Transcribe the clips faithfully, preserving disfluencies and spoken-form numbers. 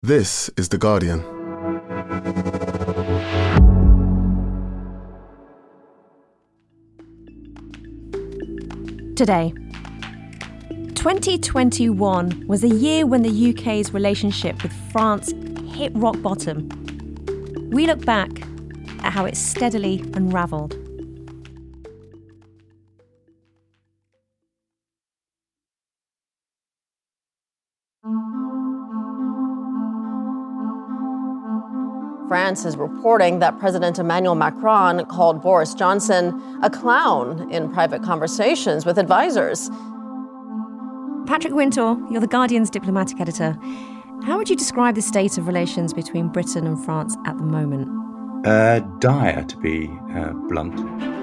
This is The Guardian. Today, twenty twenty-one was a year when the U K's relationship with France hit rock bottom. We look back at how it steadily unravelled. France is reporting that President Emmanuel Macron called Boris Johnson a clown in private conversations with advisors. Patrick Wintour, you're The Guardian's diplomatic editor. How would you describe the state of relations between Britain and France at the moment? Uh, dire, to be uh, blunt.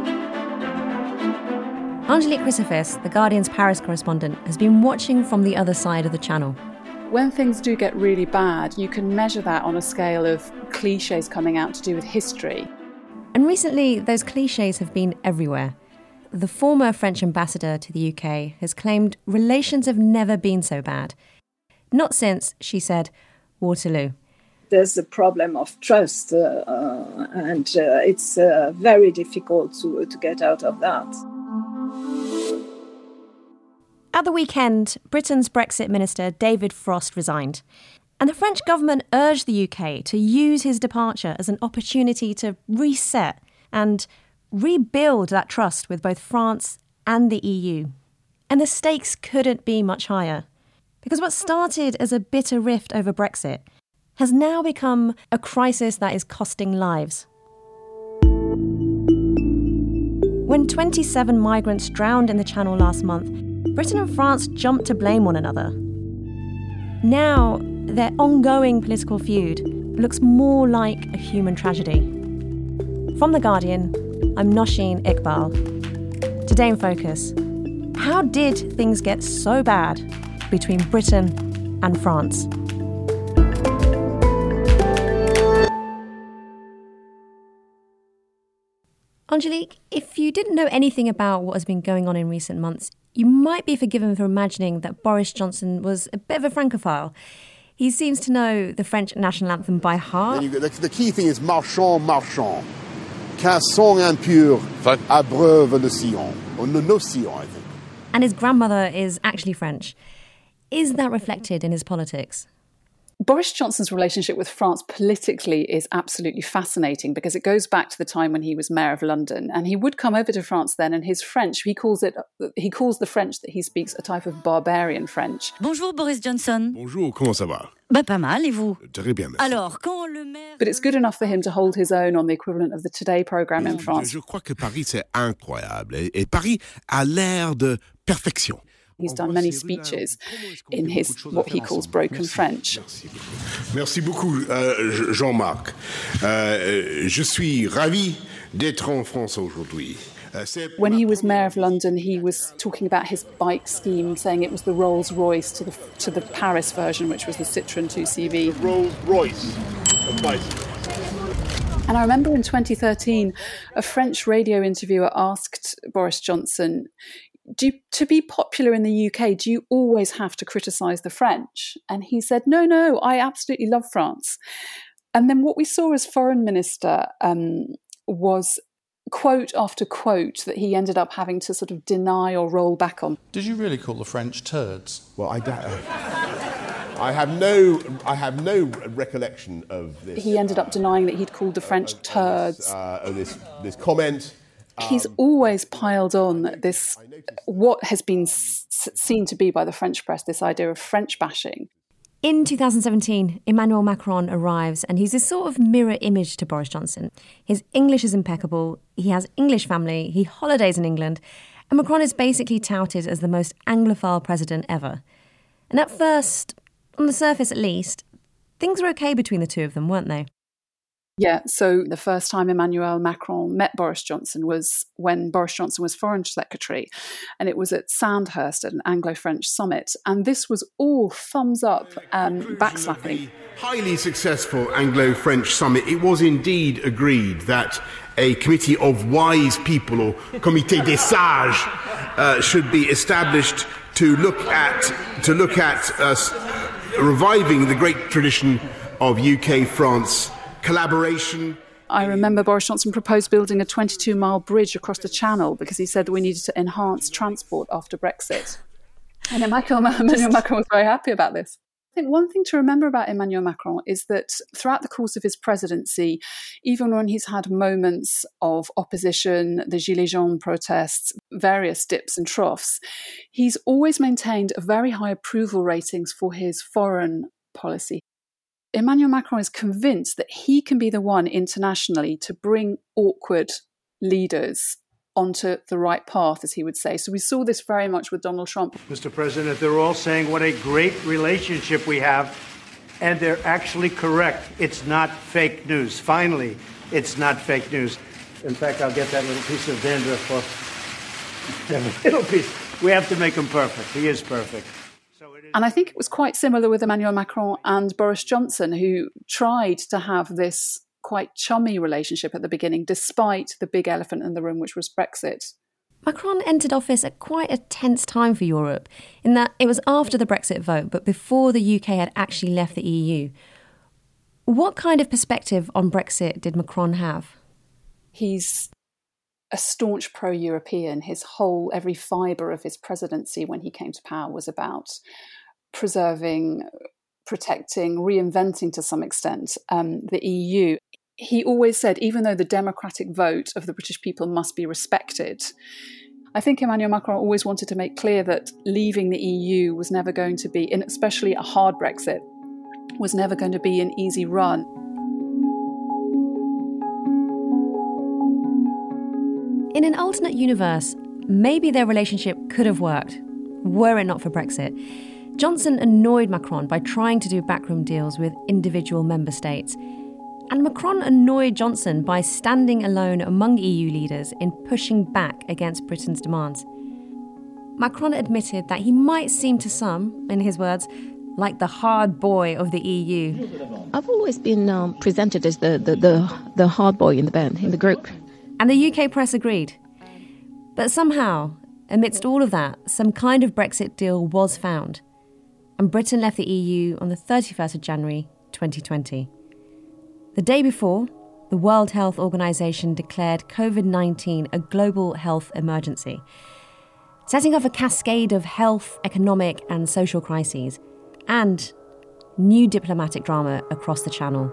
Angelique Chrysophis, The Guardian's Paris correspondent, has been watching from the other side of the channel. When things do get really bad, you can measure that on a scale of clichés coming out to do with history. And recently, those clichés have been everywhere. The former French ambassador to the U K has claimed relations have never been so bad. Not since, she said, Waterloo. There's a problem of trust, uh, uh, and uh, it's uh, very difficult to, to get out of that. At the weekend, Britain's Brexit minister David Frost resigned. And the French government urged the U K to use his departure as an opportunity to reset and rebuild that trust with both France and the E U. And the stakes couldn't be much higher. Because what started as a bitter rift over Brexit has now become a crisis that is costing lives. When twenty-seven migrants drowned in the Channel last month, Britain and France jumped to blame one another. Now, their ongoing political feud looks more like a human tragedy. From The Guardian, I'm Nosheen Iqbal. Today in Focus, how did things get so bad between Britain and France? Angelique, if you didn't know anything about what has been going on in recent months, you might be forgiven for imagining that Boris Johnson was a bit of a francophile. He seems to know the French national anthem by heart. The, the key thing is marchons, marchons. Qu'un sang impur abreuve le sillon. Or no sillon, I think. And his grandmother is actually French. Is that reflected in his politics? Boris Johnson's relationship with France politically is absolutely fascinating because it goes back to the time when he was mayor of London, and he would come over to France then, and his French, he calls it, he calls the French that he speaks a type of barbarian French. Bonjour Boris Johnson. Bonjour, comment ça va? Bah pas mal, et vous? Très bien, merci. Alors, quand le maire... But it's good enough for him to hold his own on the equivalent of the Today programme in France. Je crois que Paris c'est incroyable, et Paris a l'air de perfection. He's done many speeches in his what he calls broken French. Merci beaucoup, euh, Jean-Marc. Euh, je suis ravi d'être en France aujourd'hui. When he was mayor of London, he was talking about his bike scheme, saying it was the Rolls-Royce to the to the Paris version, which was the Citroën two C V. Rolls-Royce of bicycles. And I remember in twenty thirteen, a French radio interviewer asked Boris Johnson, Do you, to be popular in the U K, do you always have to criticise the French? And he said, no, no, I absolutely love France. And then what we saw as foreign minister um, was quote after quote that he ended up having to sort of deny or roll back on. Did you really call the French turds? Well, I don't... I have no, I have no recollection of this. He ended up denying that he'd called the French uh, turds. Uh, this, this comment... He's always piled on this, what has been s- seen to be by the French press, this idea of French bashing. In two thousand seventeen, Emmanuel Macron arrives and he's a sort of mirror image to Boris Johnson. His English is impeccable, he has English family, he holidays in England, and Macron is basically touted as the most Anglophile president ever. And at first, on the surface at least, things were okay between the two of them, weren't they? Yeah, so the first time Emmanuel Macron met Boris Johnson was when Boris Johnson was Foreign Secretary, and it was at Sandhurst at an Anglo-French summit. And this was all thumbs up, um, backslapping. Highly successful Anglo-French summit. It was indeed agreed that a committee of wise people, or comité des sages, uh, should be established to look at to look at. Uh, reviving the great tradition of U K-France collaboration. I remember Boris Johnson proposed building a twenty-two mile bridge across the Channel because he said that we needed to enhance transport after Brexit. And Emmanuel, Emmanuel Macron was very happy about this. I think one thing to remember about Emmanuel Macron is that throughout the course of his presidency, even when he's had moments of opposition, the Gilets jaunes protests, various dips and troughs, he's always maintained a very high approval ratings for his foreign policy. Emmanuel Macron is convinced that he can be the one internationally to bring awkward leaders onto the right path, as he would say. So we saw this very much with Donald Trump. Mister President, they're all saying what a great relationship we have, and they're actually correct. It's not fake news. Finally, it's not fake news. In fact, I'll get that little piece of dandruff off. That little piece. We have to make him perfect. He is perfect. And I think it was quite similar with Emmanuel Macron and Boris Johnson, who tried to have this quite chummy relationship at the beginning, despite the big elephant in the room, which was Brexit. Macron entered office at quite a tense time for Europe, in that it was after the Brexit vote, but before the U K had actually left the E U. What kind of perspective on Brexit did Macron have? He's a staunch pro-European. His whole, every fibre of his presidency when he came to power was about preserving, protecting, reinventing to some extent um, the E U. He always said, even though the democratic vote of the British people must be respected, I think Emmanuel Macron always wanted to make clear that leaving the E U was never going to be, and especially a hard Brexit, was never going to be an easy run. In an alternate universe, maybe their relationship could have worked, were it not for Brexit. Johnson annoyed Macron by trying to do backroom deals with individual member states. And Macron annoyed Johnson by standing alone among E U leaders in pushing back against Britain's demands. Macron admitted that he might seem to some, in his words, like the hard boy of the E U. I've always been um, presented as the, the, the, the hard boy in the band, in the group. And the U K press agreed. But somehow, amidst all of that, some kind of Brexit deal was found. And Britain left the E U on the thirty-first of January twenty twenty. The day before, the World Health Organization declared covid nineteen a global health emergency, setting off a cascade of health, economic and social crises, and new diplomatic drama across the Channel.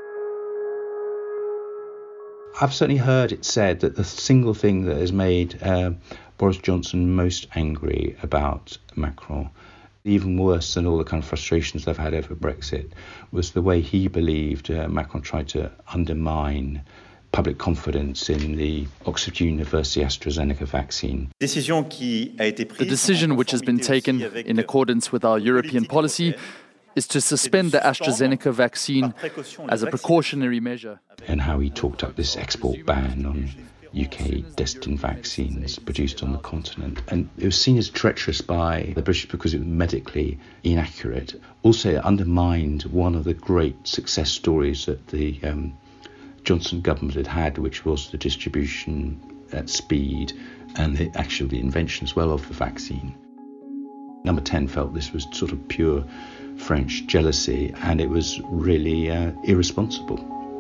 I've certainly heard it said that the single thing that has made uh, Boris Johnson most angry about Macron, even worse than all the kind of frustrations they've had over Brexit, was the way he believed uh, Macron tried to undermine public confidence in the Oxford University AstraZeneca vaccine. The decision which has been taken in accordance with our European policy is to suspend the AstraZeneca vaccine as a precautionary measure. And how he talked up this export ban on U K-destined vaccines produced on the continent. And it was seen as treacherous by the British because it was medically inaccurate. Also, it undermined one of the great success stories that the um, Johnson government had had, which was the distribution at speed and the actual the invention as well of the vaccine. Number ten felt this was sort of pure French jealousy, and it was really uh, irresponsible.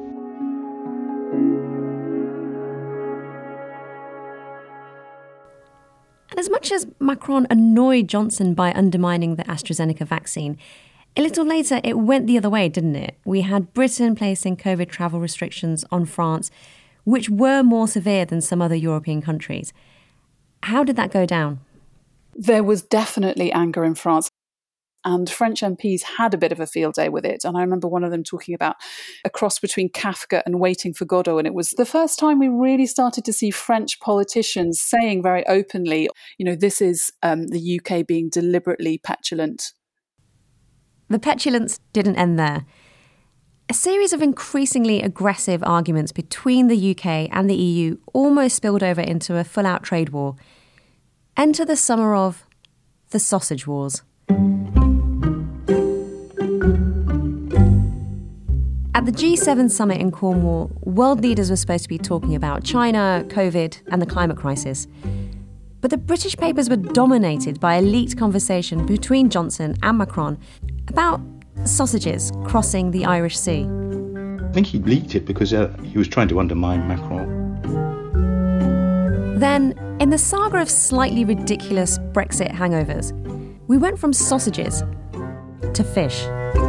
And as much as Macron annoyed Johnson by undermining the AstraZeneca vaccine, a little later it went the other way, didn't it? We had Britain placing COVID travel restrictions on France, which were more severe than some other European countries. How did that go down? There was definitely anger in France. And French M Ps had a bit of a field day with it. And I remember one of them talking about a cross between Kafka and Waiting for Godot. And it was the first time we really started to see French politicians saying very openly, you know, this is um, the U K being deliberately petulant. The petulance didn't end there. A series of increasingly aggressive arguments between the U K and the E U almost spilled over into a full-out trade war. Enter the summer of the Sausage Wars. At the G seven summit in Cornwall, world leaders were supposed to be talking about China, COVID, and the climate crisis. But the British papers were dominated by a leaked conversation between Johnson and Macron about sausages crossing the Irish Sea. I think he leaked it because uh, he was trying to undermine Macron. Then, in the saga of slightly ridiculous Brexit hangovers, we went from sausages to fish.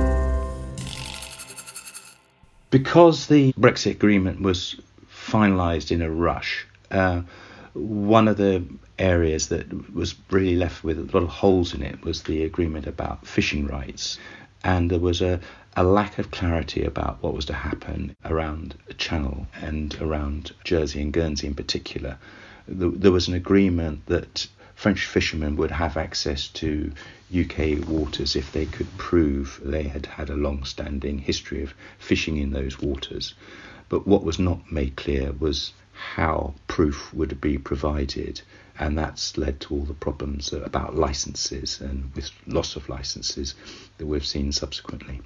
Because the Brexit agreement was finalised in a rush, uh, one of the areas that was really left with a lot of holes in it was the agreement about fishing rights. And there was a, a lack of clarity about what was to happen around the Channel and around Jersey and Guernsey in particular. There was an agreement that French fishermen would have access to U K waters if they could prove they had had a long-standing history of fishing in those waters. But what was not made clear was how proof would be provided, and that's led to all the problems about licences and with loss of licences that we've seen subsequently.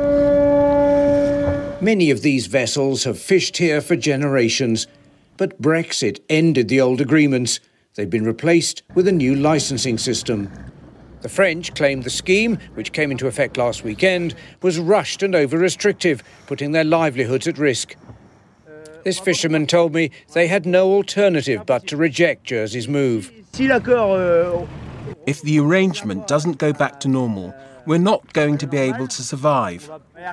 Many of these vessels have fished here for generations, but Brexit ended the old agreements. They've been replaced with a new licensing system. The French claimed the scheme, which came into effect last weekend, was rushed and over-restrictive, putting their livelihoods at risk. This fisherman told me they had no alternative but to reject Jersey's move. If the arrangement doesn't go back to normal, we're not going to be able to survive.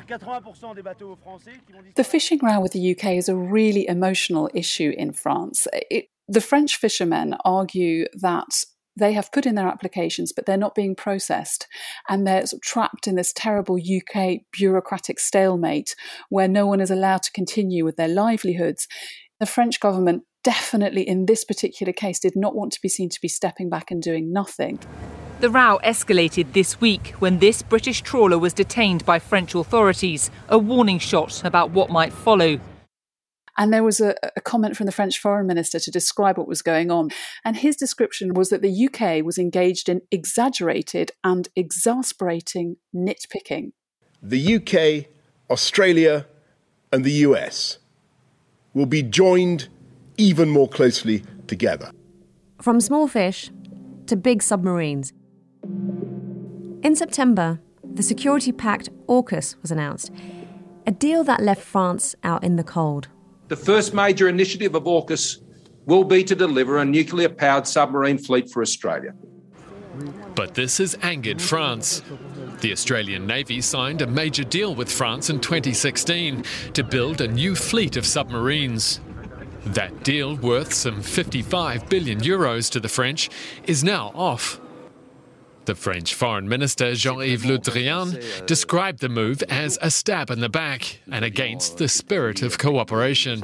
The fishing row with the U K is a really emotional issue in France. It, the French fishermen argue that they have put in their applications, but they're not being processed. And they're sort of trapped in this terrible U K bureaucratic stalemate where no one is allowed to continue with their livelihoods. The French government definitely in this particular case did not want to be seen to be stepping back and doing nothing. The row escalated this week when this British trawler was detained by French authorities, a warning shot about what might follow. And there was a, a comment from the French foreign minister to describe what was going on. And his description was that the U K was engaged in exaggerated and exasperating nitpicking. The U K, Australia and the U S will be joined even more closely together. From small fish to big submarines. In September, the security pact AUKUS was announced, a deal that left France out in the cold. The first major initiative of AUKUS will be to deliver a nuclear-powered submarine fleet for Australia. But this has angered France. The Australian Navy signed a major deal with France in twenty sixteen to build a new fleet of submarines. That deal, worth some fifty-five billion euros to the French, is now off. The French Foreign Minister Jean-Yves Le Drian described the move as a stab in the back and against the spirit of cooperation.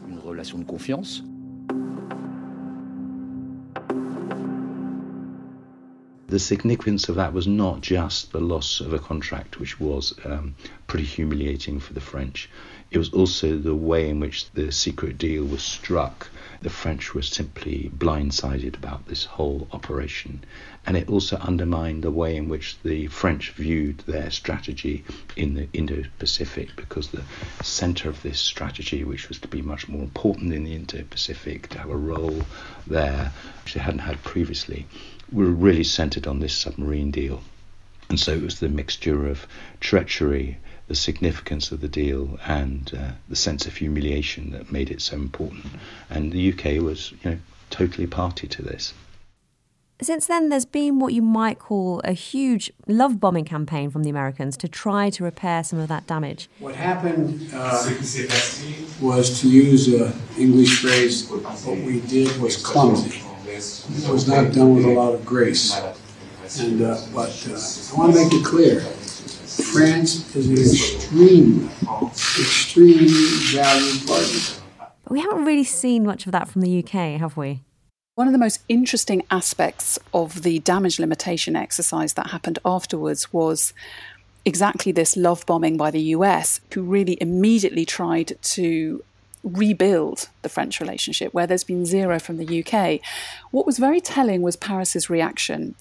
The significance of that was not just the loss of a contract, which was um, pretty humiliating for the French. It was also the way in which the secret deal was struck. The French were simply blindsided about this whole operation. And it also undermined the way in which the French viewed their strategy in the Indo-Pacific, because the centre of this strategy, which was to be much more important in the Indo-Pacific, to have a role there, which they hadn't had previously, were really centred on this submarine deal. And so it was the mixture of treachery, the significance of the deal, and uh, the sense of humiliation that made it so important. And the U K was, you know, totally party to this. Since then, there's been what you might call a huge love-bombing campaign from the Americans to try to repair some of that damage. What happened uh, was, to use an English phrase, what we did was clumsy. It was not done with a lot of grace. And uh, But uh, I want to make it clear, France is an extremely, extremely valued partner. But we haven't really seen much of that from the U K, have we? One of the most interesting aspects of the damage limitation exercise that happened afterwards was exactly this love bombing by the U S, who really immediately tried to rebuild the French relationship, where there's been zero from the U K. What was very telling was Paris's reaction.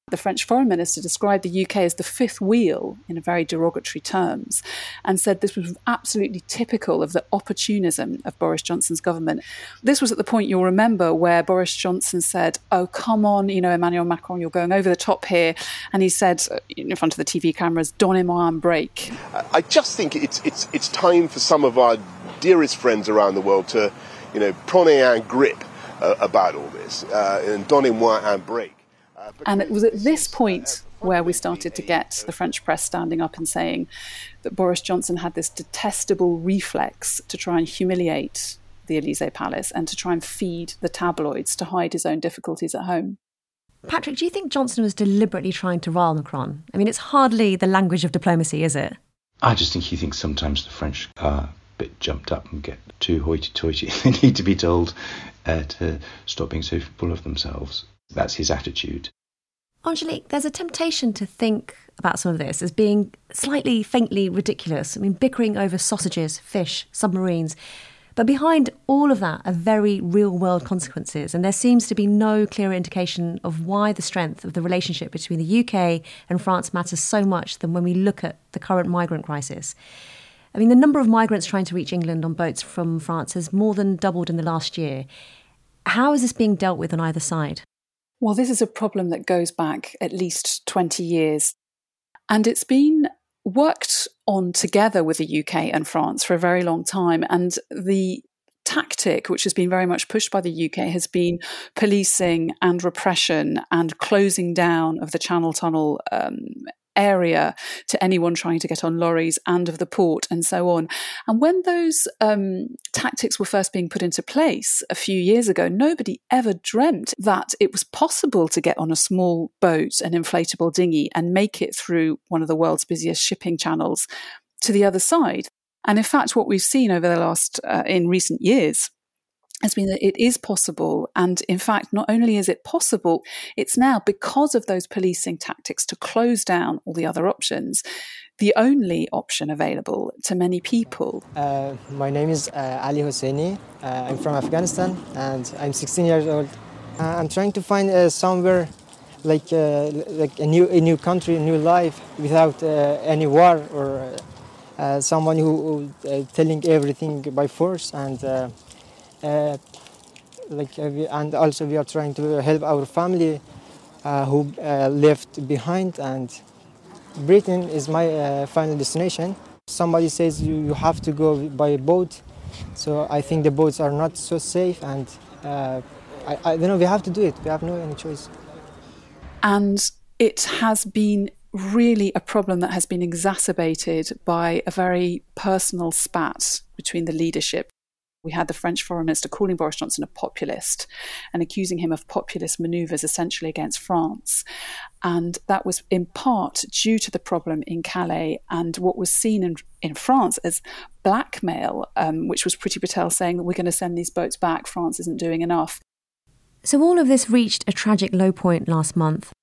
The French foreign minister described the U K as the fifth wheel in very derogatory terms and said this was absolutely typical of the opportunism of Boris Johnson's government. This was at the point, you'll remember, where Boris Johnson said, oh, come on, you know, Emmanuel Macron, you're going over the top here. And he said in front of the T V cameras, donnez-moi un break. I just think it's, it's, it's time for some of our dearest friends around the world to, you know, prenez un grip uh, about all this uh, and donnez-moi un break. And it was at this point where we started to get the French press standing up and saying that Boris Johnson had this detestable reflex to try and humiliate the Élysée Palace and to try and feed the tabloids to hide his own difficulties at home. Patrick, do you think Johnson was deliberately trying to rile Macron? I mean, it's hardly the language of diplomacy, is it? I just think he thinks sometimes the French are a bit jumped up and get too hoity-toity. They need to be told uh, to stop being so full of themselves. That's his attitude. Angelique, there's a temptation to think about some of this as being slightly faintly ridiculous. I mean, bickering over sausages, fish, submarines. But behind all of that are very real-world consequences, and there seems to be no clearer indication of why the strength of the relationship between the U K and France matters so much than when we look at the current migrant crisis. I mean, the number of migrants trying to reach England on boats from France has more than doubled in the last year. How is this being dealt with on either side? Well, this is a problem that goes back at least twenty years. And it's been worked on together with the U K and France for a very long time. And the tactic, which has been very much pushed by the U K, has been policing and repression and closing down of the Channel Tunnel um, area to anyone trying to get on lorries and of the port and so on. And when those um, tactics were first being put into place a few years ago, nobody ever dreamt that it was possible to get on a small boat, an inflatable dinghy, and make it through one of the world's busiest shipping channels to the other side. And in fact, what we've seen over the last, uh, in recent years, has been that it is possible. And in fact, not only is it possible, it's now, because of those policing tactics to close down all the other options, the only option available to many people. Uh, my name is uh, Ali Hosseini. Uh, I'm from Afghanistan and I'm sixteen years old. Uh, I'm trying to find uh, somewhere like uh, like a new a new country, a new life without uh, any war or uh, someone who uh, telling everything by force and. Uh, Uh, like uh, we, and also we are trying to help our family uh, who uh, left behind, and Britain is my uh, final destination. Somebody says you, you have to go by boat, so I think the boats are not so safe, and uh, I, I don't know, we have to do it. We have no any choice. And it has been really a problem that has been exacerbated by a very personal spat between the leadership. We had the French foreign minister calling Boris Johnson a populist and accusing him of populist manoeuvres essentially against France. And that was in part due to the problem in Calais and what was seen in, in France as blackmail, um, which was Priti Patel saying that we're going to send these boats back, France isn't doing enough. So all of this reached a tragic low point last month.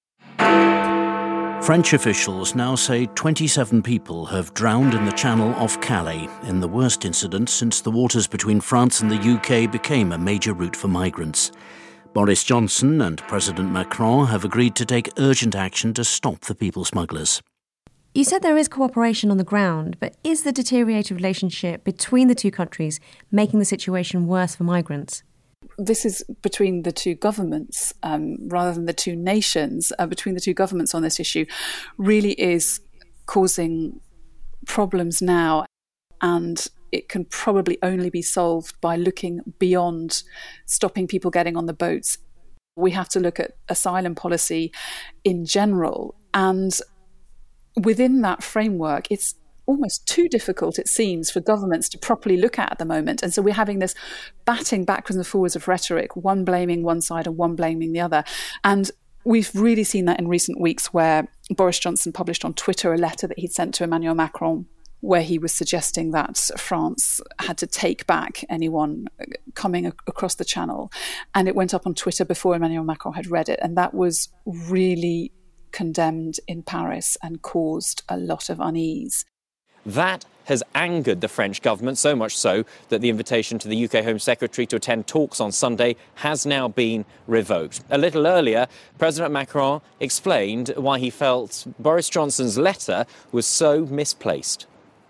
French officials now say twenty-seven people have drowned in the channel off Calais in the worst incident since the waters between France and the U K became a major route for migrants. Boris Johnson and President Macron have agreed to take urgent action to stop the people smugglers. You said there is cooperation on the ground, but is the deteriorated relationship between the two countries making the situation worse for migrants? This is between the two governments um, rather than the two nations, uh, between the two governments on this issue, really is causing problems now. And it can probably only be solved by looking beyond stopping people getting on the boats. We have to look at asylum policy in general. And within that framework, it's almost too difficult, it seems, for governments to properly look at at the moment. And so we're having this batting backwards and forwards of rhetoric, one blaming one side and one blaming the other. And we've really seen that in recent weeks, where Boris Johnson published on Twitter a letter that he'd sent to Emmanuel Macron, where he was suggesting that France had to take back anyone coming ac- across the channel. And it went up on Twitter before Emmanuel Macron had read it. And that was really condemned in Paris and caused a lot of unease. That has angered the French government, so much so that the invitation to the U K Home Secretary to attend talks on Sunday has now been revoked. A little earlier, President Macron explained why he felt Boris Johnson's letter was so misplaced.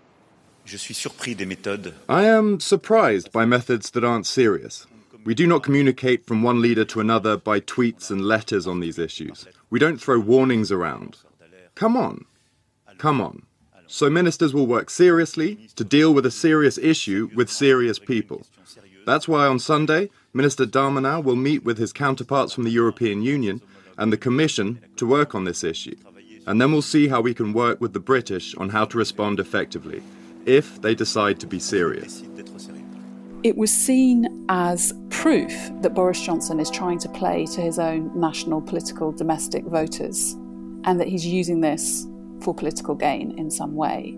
I am surprised by methods that aren't serious. We do not communicate from one leader to another by tweets and letters on these issues. We don't throw warnings around. Come on. Come on. So ministers will work seriously to deal with a serious issue with serious people. That's why on Sunday, Minister Darmanin will meet with his counterparts from the European Union and the Commission to work on this issue. And then we'll see how we can work with the British on how to respond effectively, if they decide to be serious. It was seen as proof that Boris Johnson is trying to play to his own national political domestic voters and that he's using this for political gain in some way.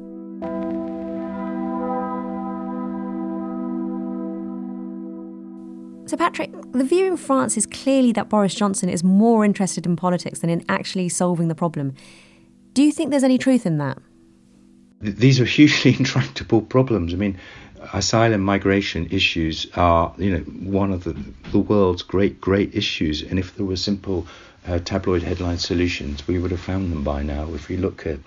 So, Patrick, the view in France is clearly that Boris Johnson is more interested in politics than in actually solving the problem. Do you think there's any truth in that? These are hugely intractable problems. I mean, asylum migration issues are, you know, one of the, the world's great, great issues. And if there were simple uh, tabloid headline solutions, we would have found them by now. If we look at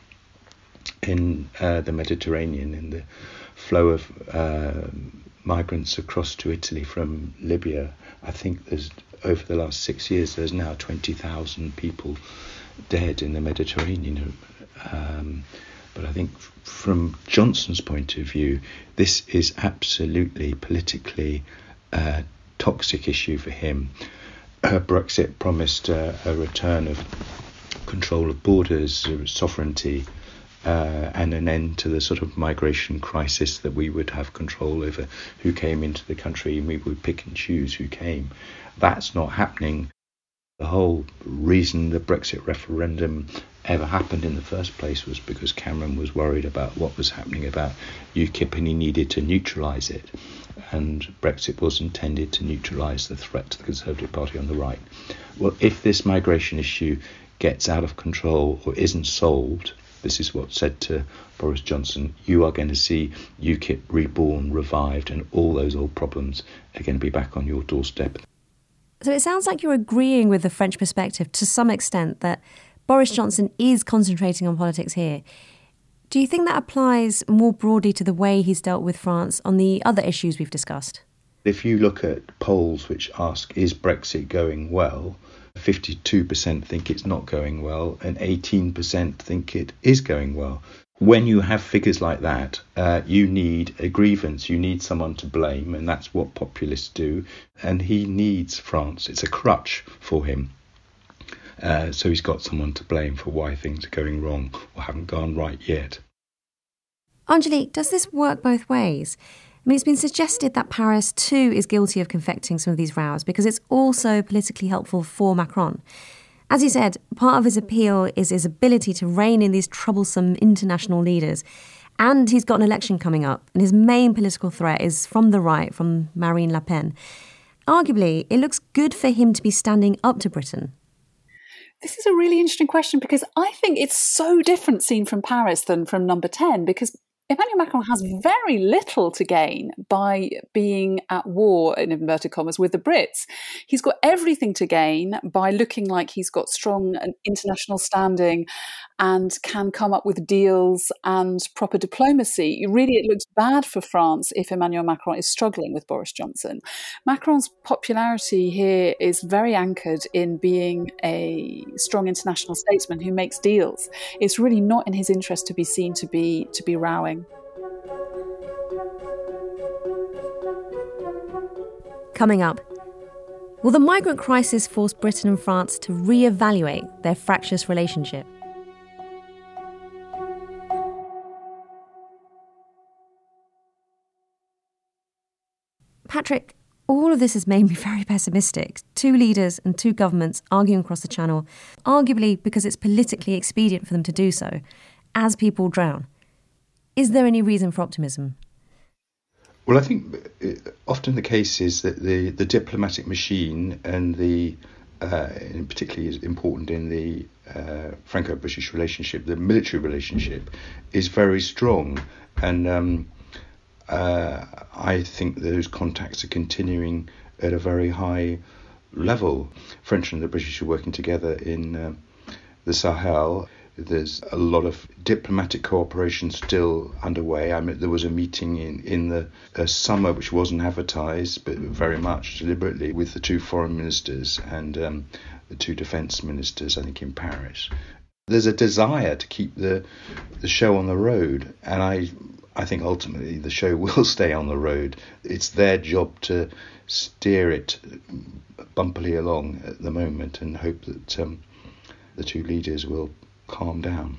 in uh, the Mediterranean, in the flow of uh, migrants across to Italy from Libya, I think there's over the last six years, there's now twenty thousand people dead in the Mediterranean. Um, But I think from Johnson's point of view, this is absolutely politically a toxic issue for him. Uh, Brexit promised uh, a return of control of borders, sovereignty, uh, and an end to the sort of migration crisis that we would have control over who came into the country and we would pick and choose who came. That's not happening. The whole reason the Brexit referendum ever happened in the first place was because Cameron was worried about what was happening about UKIP and he needed to neutralise it. And Brexit was intended to neutralise the threat to the Conservative Party on the right. Well, if this migration issue gets out of control or isn't solved, this is what's said to Boris Johnson, you are going to see UKIP reborn, revived, and all those old problems are going to be back on your doorstep. So it sounds like you're agreeing with the French perspective to some extent that Boris Johnson is concentrating on politics here. Do you think that applies more broadly to the way he's dealt with France on the other issues we've discussed? If you look at polls which ask, is Brexit going well, fifty-two percent think it's not going well and eighteen percent think it is going well. When you have figures like that, uh, you need a grievance, you need someone to blame, and that's what populists do. And he needs France. It's a crutch for him. Uh, so he's got someone to blame for why things are going wrong or haven't gone right yet. Angelique, does this work both ways? I mean, it's been suggested that Paris too is guilty of confecting some of these rows because it's also politically helpful for Macron. As you said, part of his appeal is his ability to rein in these troublesome international leaders. And he's got an election coming up, and his main political threat is from the right, from Marine Le Pen. Arguably, it looks good for him to be standing up to Britain. This is a really interesting question because I think it's so different seen from Paris than from number ten, because Emmanuel Macron has very little to gain by being at war, in inverted commas, with the Brits. He's got everything to gain by looking like he's got strong international standing and can come up with deals and proper diplomacy. Really, it looks bad for France if Emmanuel Macron is struggling with Boris Johnson. Macron's popularity here is very anchored in being a strong international statesman who makes deals. It's really not in his interest to be seen to be to be rowing. Coming up, will the migrant crisis force Britain and France to re-evaluate their fractious relationship? Patrick, all of this has made me very pessimistic. Two leaders and two governments arguing across the Channel, arguably because it's politically expedient for them to do so, as people drown. Is there any reason for optimism? Well, I think often the case is that the, the diplomatic machine and the uh, and particularly is important in the uh, Franco-British relationship, the military relationship, is very strong. And um, uh, I think those contacts are continuing at a very high level. French and the British are working together in uh, the Sahel. There's a lot of diplomatic cooperation still underway. I mean, there was a meeting in, in the uh, summer, which wasn't advertised, but very much deliberately, with the two foreign ministers and um, the two defence ministers, I think, in Paris. There's a desire to keep the the show on the road, and I I think ultimately the show will stay on the road. It's their job to steer it bumpily along at the moment and hope that um, the two leaders will calm down.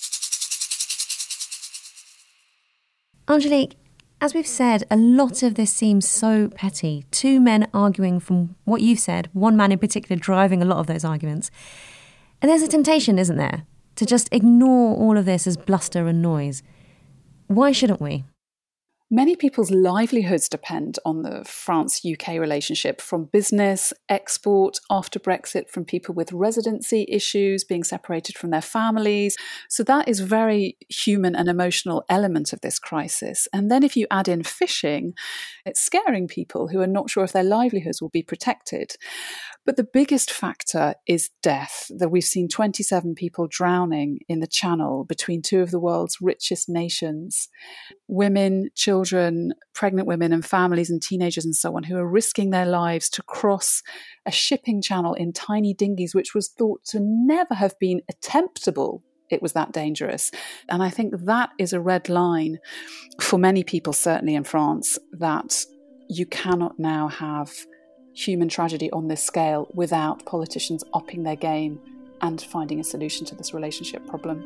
Angelique, as we've said, a lot of this seems so petty. Two men arguing from what you've said, one man in particular driving a lot of those arguments. And there's a temptation, isn't there, to just ignore all of this as bluster and noise. Why shouldn't we? Many people's livelihoods depend on the France-U K relationship, from business, export, after Brexit, from people with residency issues, being separated from their families. So that is a very human and emotional element of this crisis. And then if you add in fishing, it's scaring people who are not sure if their livelihoods will be protected. But the biggest factor is death, that we've seen twenty-seven people drowning in the Channel between two of the world's richest nations. Women, children, pregnant women and families and teenagers and so on, who are risking their lives to cross a shipping channel in tiny dinghies, which was thought to never have been attemptable. It was that dangerous. And I think that is a red line for many people, certainly in France, that you cannot now have human tragedy on this scale without politicians upping their game and finding a solution to this relationship problem.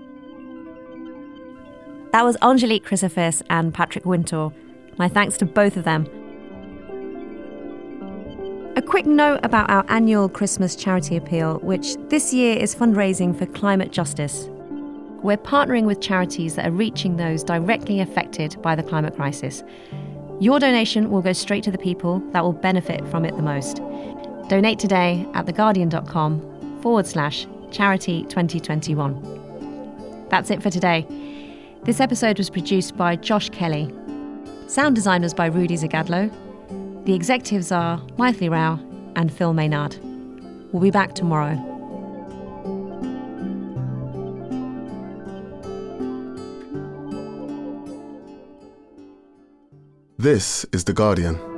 That was Angelique Chrysophis and Patrick Wintour. My thanks to both of them. A quick note about our annual Christmas charity appeal, which this year is fundraising for climate justice. We're partnering with charities that are reaching those directly affected by the climate crisis. Your donation will go straight to the people that will benefit from it the most. Donate today at theguardian.com forward slash charity 2021. That's it for today. This episode was produced by Josh Kelly. Sound design was by Rudy Zagadlo. The executives are Maithili Rao and Phil Maynard. We'll be back tomorrow. This is The Guardian.